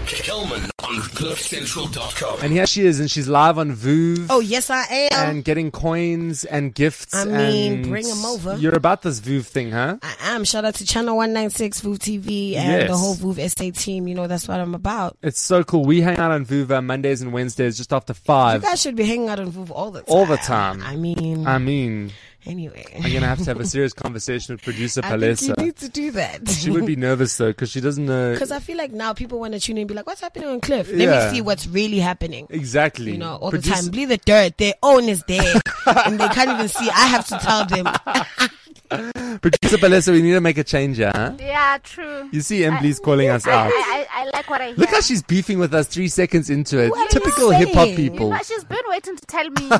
Kelman on CliffCentral.com. And here she is, and she's live on VOOV. Oh, yes, I am. And getting coins and gifts. I mean, and bring 'em over. You're about this VOOV thing, huh? I am. Shout out to Channel 196, VOOV TV, and Yes. the whole VOOV SA team. You know, that's what I'm about. It's so cool. We hang out on VOOV on Mondays and Wednesdays just after 5. You guys should be hanging out on VOOV all the time. All the time. I mean, anyway. I'm going to have a serious conversation with producer I think Palesa. you need to do that. She would be nervous though, because she doesn't know. Because I feel like now people want to tune in and be like, what's happening on Cliff? Let Yeah. me see what's really happening. Exactly. You know, all the time. Bleed the dirt. Their own is there. And they can't even see. I have to tell them. Producer Palesa, we need to make a change here, huh? Yeah, true. You see Emily's calling us out. I like what I hear. Look how she's beefing with us 3 seconds into it. What are you Typical saying? hip hop You people. know, she's been waiting to tell me.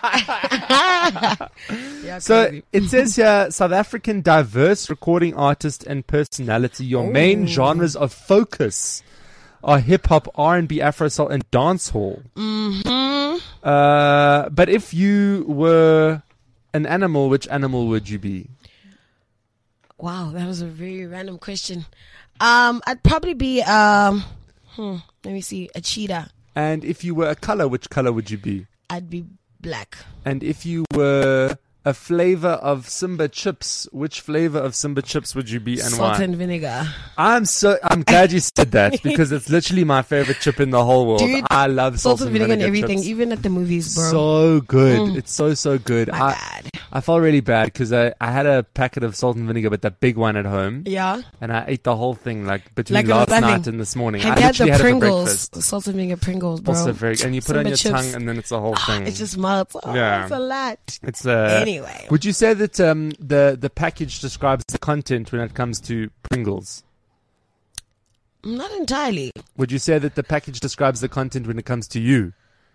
Yeah, So crazy. it says here, South African diverse recording artist and personality. Your main genres of focus are hip hop, R&B, Afro soul, and dancehall. But if you were an animal, which animal would you be? Wow, that was a very random question. I'd probably be, let me see, a cheetah. And if you were a color, which color would you be? I'd be black. And if you were a flavor of Simba chips, which flavor of Simba chips would you be and Salt why? and vinegar. I'm glad you said that because it's literally my favorite chip in the whole world. Dude, I love Salt and vinegar and everything, chips. even at the movies, bro. So good. It's so good. My God. I felt really bad because I had a packet of salt and vinegar, but the big one at home. Yeah. And I ate the whole thing like between Like it was last nothing. night and this morning. Have I you had the literally had it for Pringles? breakfast. Salt and vinegar Pringles, bro. Also very, and you put it on Simba your chips. tongue and then it's the whole thing. It just melts. Oh, Yeah. it's a lot. It's Anyway. Would you say that the package describes the content when it comes to Pringles? Not entirely. Would you say that the package describes the content when it comes to you?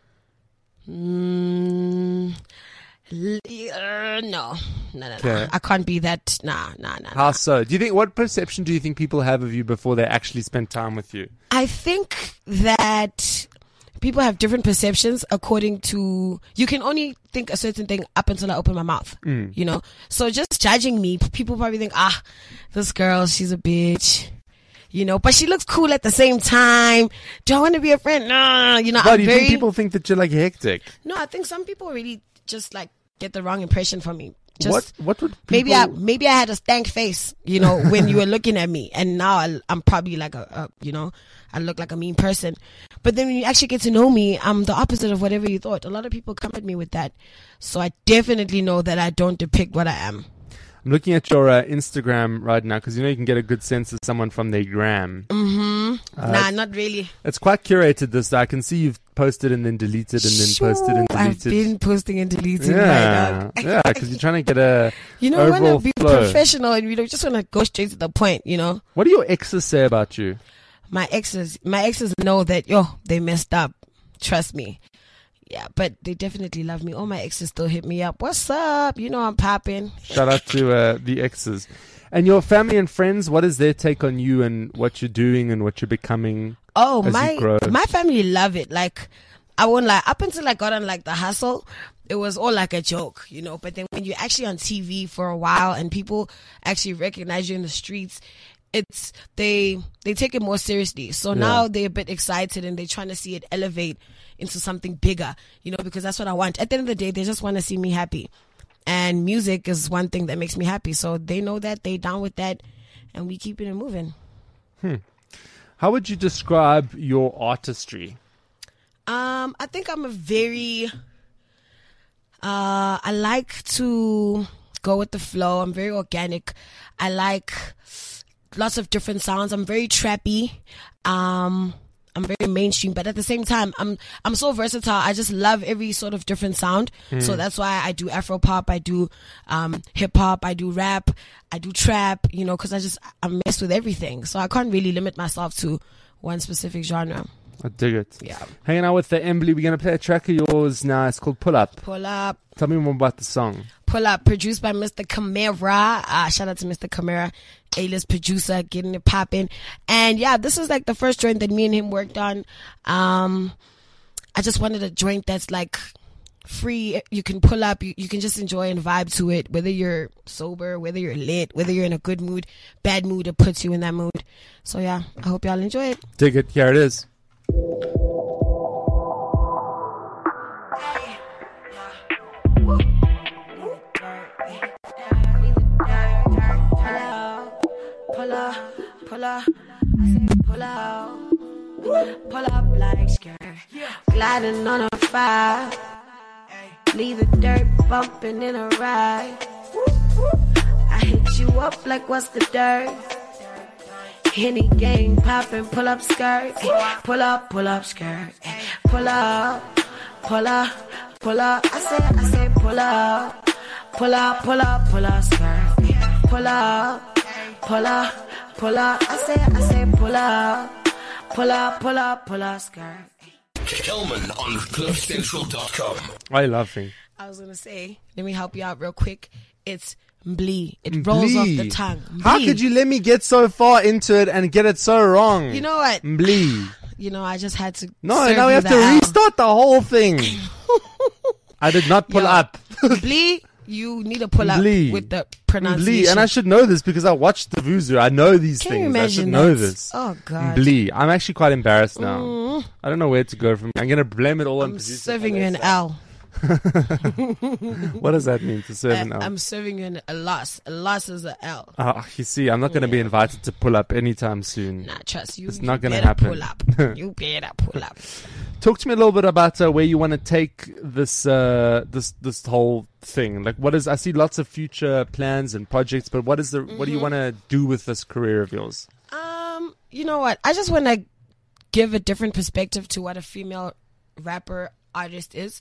No. Okay. I can't be that. Nah. How so? Do you think what perception do you think people have of you before they actually spend time with you? I think that people have different perceptions according to, you can only think a certain thing up until I open my mouth, you know? So just judging me, people probably think, this girl, she's a bitch, you know, but she looks cool at the same time. Do I want to be a friend? No, you know, But I'm do you very, think people think that you're like hectic? no, I think some people really just like get the wrong impression from me. Just, What would people... maybe I had a stank face, you know, when you were looking at me, and now I'm probably like you know, I look like a mean person. But then when you actually get to know me, I'm the opposite of whatever you thought. A lot of people come at me with that, so I definitely know that I don't depict what I am. I'm looking at your Instagram right now because you know you can get a good sense of someone from their gram. Nah, not really. It's quite curated. This I can see you've posted and then deleted and then posted and I've deleted. been posting and deleting. Yeah, my dog. yeah, because you're trying to get a You know, I want to overall be flow. professional, and you know, just want to go straight to the point. You know, What do your exes say about you? my exes know that they messed up. Trust me. Yeah, but they definitely love me. All my exes still hit me up. What's up? You know I'm popping. Shout out to the exes. And your family and friends, what is their take on you and what you're doing and what you're becoming? Oh, as you grow? my family love it. Like, I won't lie. Up until I got on like the hustle, it was all like a joke, you know. But then when you're actually on TV for a while and people actually recognize you in the streets, they take it more seriously. So now they're a bit excited and they're trying to see it elevate into something bigger, you know, because that's what I want. At the end of the day, they just want to see me happy. And music is one thing that makes me happy. So they know that, they down with that, and we keep it moving. How would you describe your artistry? I think I'm a very, I like to go with the flow. I'm very organic. I like lots of different sounds. I'm very trappy. I'm very mainstream, but at the same time, I'm so versatile. I just love every sort of different sound. So that's why I do Afro pop, I do hip hop, I do rap, I do trap, you know, because I mess with everything. So I can't really limit myself to one specific genre. I dig it. Yeah. Hanging out with the Emily, we're going to play a track of yours now. It's called Pull Up. Pull Up. Tell me more about the song. Pull Up, produced by Mr. Camara. Shout out to Mr. Camara, A-list producer, getting it popping. And yeah, this is like the first joint that me and him worked on. I just wanted a joint that's like free. You can pull up. You can just enjoy and vibe to it, whether you're sober, whether you're lit, whether you're in a good mood, bad mood. It puts you in that mood. So yeah, I hope y'all enjoy it. Dig it. Here it is. Pull up, I say pull up like skirt, gliding on a fire, leave the dirt bumping in a ride. I hit you up like what's the dirt? Henny gang popping, pull up skirt, pull up skirt, pull up, I say pull up skirt, pull up, I say pull up skirt. Kelman on CliffCentral.com. I love it. I was gonna say, let me help you out real quick. It's mblee. It rolls off the tongue. How Mblee. could you let me get so far into it and get it so wrong? You know what? Mblee. You know, I just had to. No, serve now we you have the to L. restart the whole thing. I did not pull Yo, up. Mblee, you need to pull up Mblee. with the Mblee. pronunciation. And I should know this because I watched the Vuzu. I know these Can you things. I should imagine know that? this. Oh God. Mblee. I'm actually quite embarrassed now. I don't know where to go from here. I'm going to blame it all on I'm producer serving you an Vanessa. L. What does that mean to serve an L? I'm serving you a loss. A loss is a L. You see, I'm not going to be invited to pull up anytime soon. Nah, trust you. It's not you gonna better happen. Pull up. You better pull up. Talk to me a little bit about where you want to take this this whole thing. Like, what is? I see lots of future plans and projects, but what is the? What do you want to do with this career of yours? You know what? I just want to give a different perspective to what a female rapper artist is.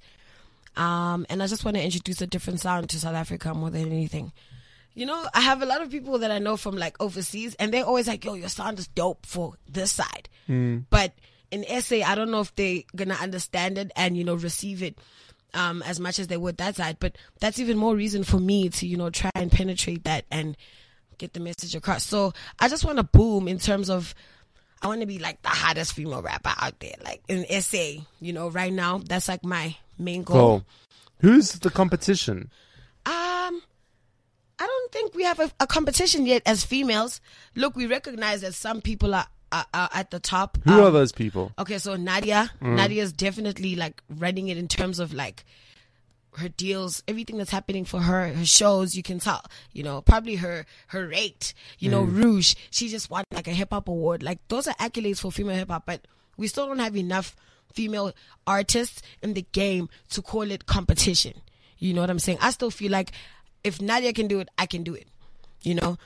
And I just want to introduce a different sound to South Africa more than anything. You know, I have a lot of people that I know from like overseas, and they're always like, yo, your sound is dope for this side. But in SA, I don't know if they're going to understand it and, you know, receive it as much as they would that side. But that's even more reason for me to, you know, try and penetrate that and get the message across. So I just want to boom in terms of, I want to be like the hottest female rapper out there, like in SA, you know, right now. That's like my main goal. Cool. Who's the competition? I don't think we have a competition yet as females. Look, we recognize that some people are at the top. Who are those people? Okay, so Nadia. Nadia's definitely like running it in terms of like her deals, everything that's happening for her shows. You can tell, you know, probably her rate, you know, Rouge. She just won like a hip hop award. Like, those are accolades for female hip hop, but we still don't have enough female artists in the game to call it competition. You know what I'm saying? I still feel like if Nadia can do it, I can do it, you know?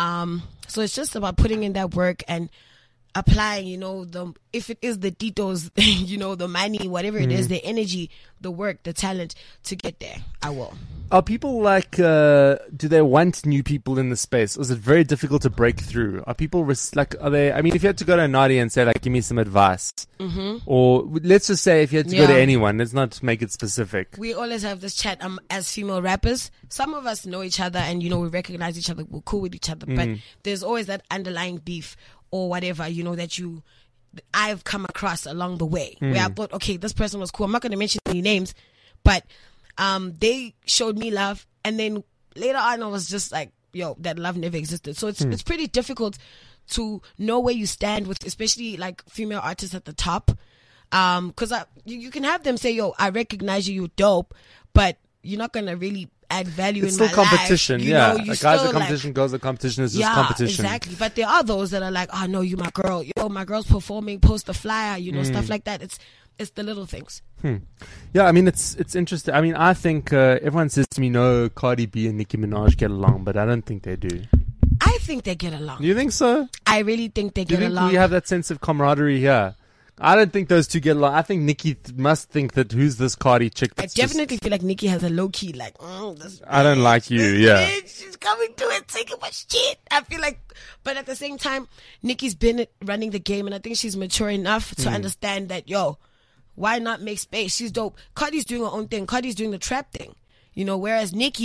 So it's just about putting in that work and applying, you know, if it is the details, you know, the money, whatever it is, the energy, the work, the talent to get there, I will. Are people like, do they want new people in the space? Or is it very difficult to break through? Are people are they, I mean, if you had to go to Nadia and say, like, give me some advice, or let's just say if you had to go to anyone, let's not make it specific. We always have this chat as female rappers. Some of us know each other and, you know, we recognize each other, we're cool with each other, but there's always that underlying beef or whatever, you know, that I've come across along the way where I thought, okay, this person was cool. I'm not going to mention any names, but they showed me love, and then later on I was just like, yo, that love never existed. So it's pretty difficult to know where you stand with, especially like female artists at the top, because you can have them say, yo, I recognize you, you're dope, but you're not gonna really add value It's in still my competition, life. yeah. You Guys still, are competition, girls are competition. It's just yeah, competition. exactly. But there are those that are like, oh no, you my girl. Yo, my girl's performing, post the flyer, you know, stuff like that. It's the little things. Yeah, I mean, it's interesting. I mean, I think everyone says to me, no, Cardi B and Nicki Minaj get along, but I don't think they do. I think they get along. You think so? I really think they Do get you think along. we have that sense of camaraderie here? I don't think those two get along. I think Nicki must think that who's this Cardi chick? I That's definitely feel like Nicki has a low key like, this I don't like you, this yeah. bitch, she's coming to it, taking my shit. I feel like, but at the same time, Nicki's been running the game, and I think she's mature enough to understand that, yo, why not make space? She's dope. Cardi's doing her own thing. Cardi's doing the trap thing, you know. Whereas Nicki,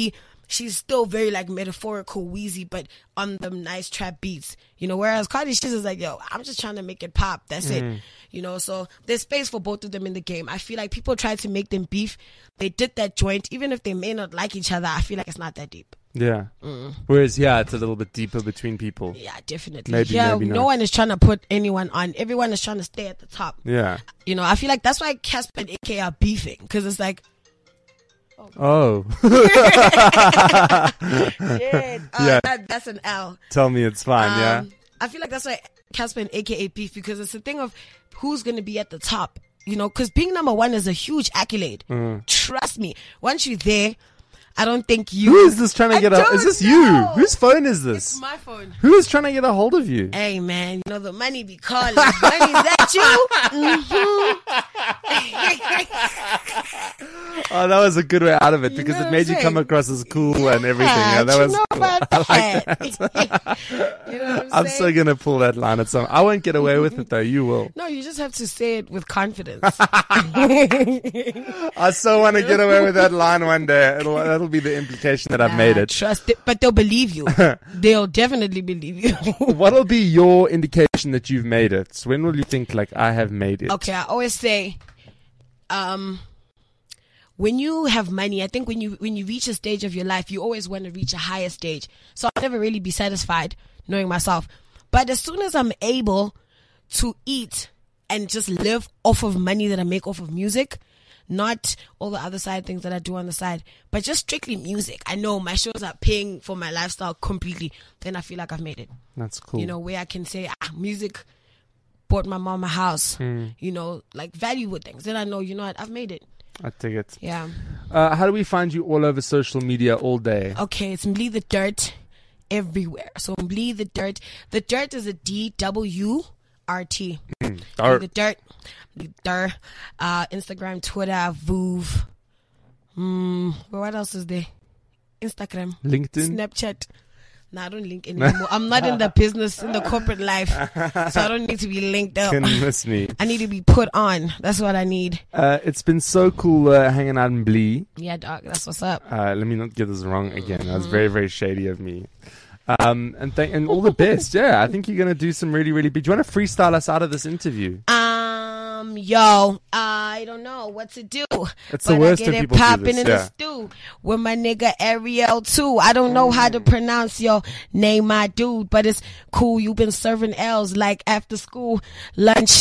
she's still very like metaphorical, wheezy, but on the nice trap beats, you know, whereas Cardi, she's just like, yo, I'm just trying to make it pop. That's it. You know, so there's space for both of them in the game. I feel like people try to make them beef. They did that joint, even if they may not like each other, I feel like it's not that deep. Yeah. Whereas, yeah, it's a little bit deeper between people. Yeah, definitely. Maybe no not. one is trying to put anyone on. Everyone is trying to stay at the top. Yeah. You know, I feel like that's why Casper and AK are beefing, because it's like, Oh. yeah, that's an L. Tell me it's fine, yeah? I feel like that's why Casper and AKA beef, because it's a thing of who's going to be at the top, you know, because being number one is a huge accolade. Trust me. Once you're there, I don't think you... Who is this trying to get a... Is this you? Whose phone is this? It's my phone. Who is trying to get a hold of you? Hey, man, you know, the money be calling. Money's at you. Oh, that was a good way out of it, You because know it what made I'm you come saying? across as cool and everything. Yeah, that you was know cool. about I like that. You know what I'm saying? still going to pull that line at some... I won't get away with it, though. You will. No, you just have to say it with confidence. I so want to get away with that line one day. That'll be the implication that I've made it. Trust it, but they'll believe you. They'll definitely believe you. What'll be your indication that you've made it? When will you think, like, I have made it? Okay, I always say, when you have money, I think when you reach a stage of your life, you always want to reach a higher stage. So I'll never really be satisfied knowing myself. But as soon as I'm able to eat and just live off of money that I make off of music, not all the other side things that I do on the side, but just strictly music. I know my shows are paying for my lifestyle completely. Then I feel like I've made it. That's cool. You know, where I can say, music bought my mom a house, you know, like value with things. Then I know, you know what, I've made it. I take it. Yeah. How do we find you all over social media all day? Okay, it's Mblee the Dirt everywhere. So Mblee the Dirt. The Dirt is a DWRT. Dirt. The Dirt. The Dirt. Instagram, Twitter, Voov. What else is there? Instagram. LinkedIn? Snapchat. No, I don't link anymore. I'm not in the business, in the corporate life. So I don't need to be linked up. Can miss me. I need to be put on. That's what I need. It's been so cool hanging out in Mblee. Yeah, dog. That's what's up. Let me not get this wrong again. That was very, very shady of me. And all the best. Yeah, I think you're going to do some really, really big. Do you want to freestyle us out of this interview? Yo, I don't know what to do. It's the worst I get when it people do popping this, in yeah. the stew with my nigga Ariel too. I don't know how to pronounce your name, my dude, but it's cool. You've been serving L's like after school lunch.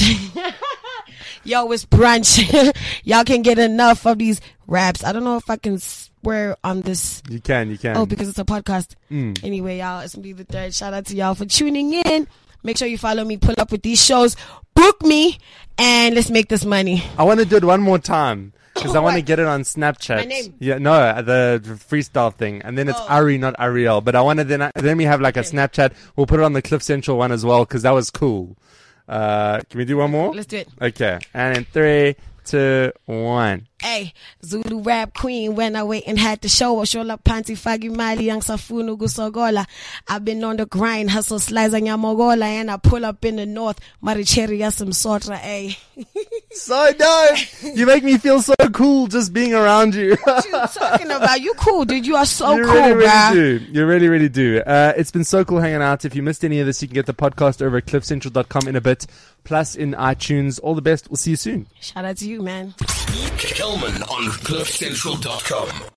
Yo, it's brunch. Y'all can get enough of these raps. I don't know if I can swear on this. You can. Oh, because it's a podcast. Anyway, y'all, it's Mblee the Third. Shout out to y'all for tuning in. Make sure you follow me, pull up with these shows, book me, and let's make this money. I want to do it one more time because I want to What? get it on Snapchat. My name? Yeah, no, the freestyle thing, and then it's Ari, not Ariel. But I want to then we have like a Snapchat. We'll put it on the Cliff Central one as well because that was cool. Can we do one more? Let's do it. Okay, and in 3, 2, 1. Hey, Zulu rap queen, when I wait and had to show up, shola panty fagi mali yang safunu gusogola. I've been on the grind, hustle slides on yamogola, and I pull up in the north, maricheri some sotra, hey. So dope! You make me feel so cool just being around you. What you talking about? You cool, dude. You are so You cool, really, bruh. really do. You really, really do. It's been so cool hanging out. If you missed any of this, you can get the podcast over at cliffcentral.com in a bit, plus in iTunes. All the best. We'll see you soon. Shout out to you, man. Kelman on cliffcentral.com.